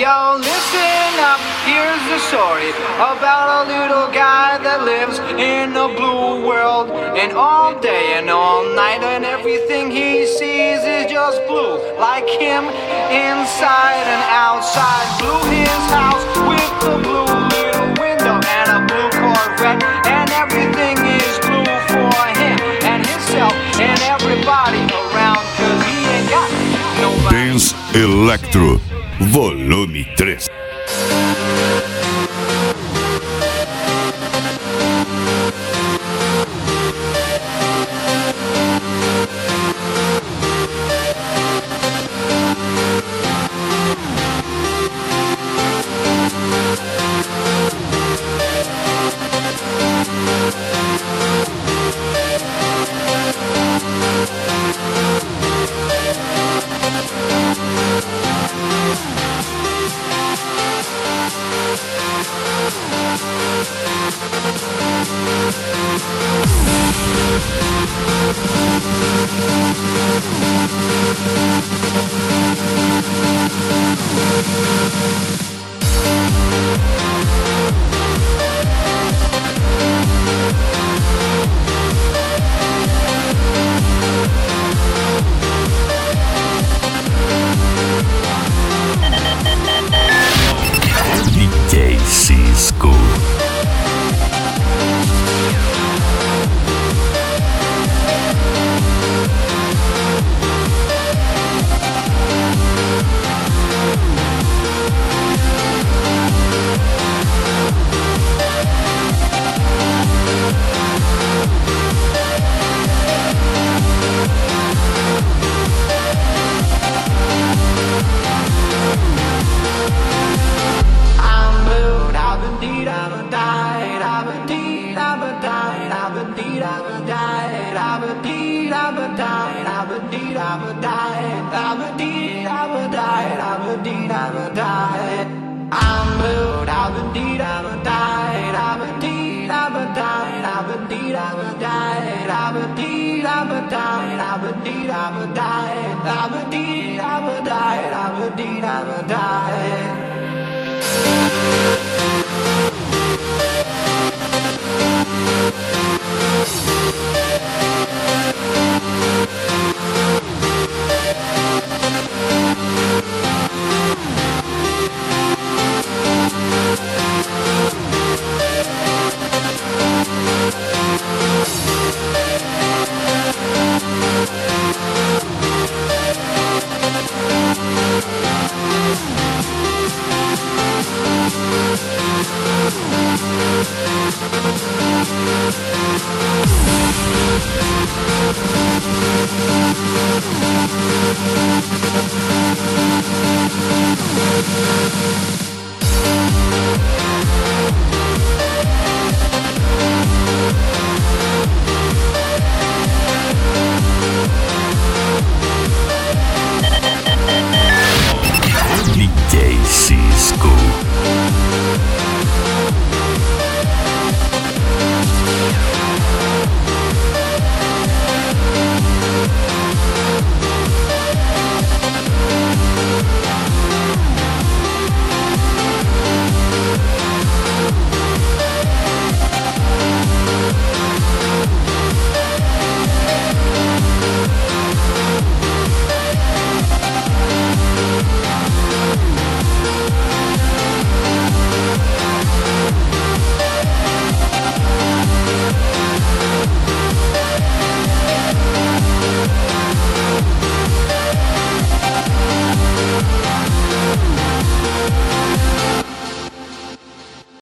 Yo, listen up, here's the story about a little guy that lives in a blue world. And all day and all night, and everything he sees is just blue. Like him, inside and outside. Blue his house with a blue little window and a blue Corvette. And everything is blue for him and himself and everybody around, 'cause he ain't got nobody. Dance Electro Volume 3. DJ Cisco. I'm a die.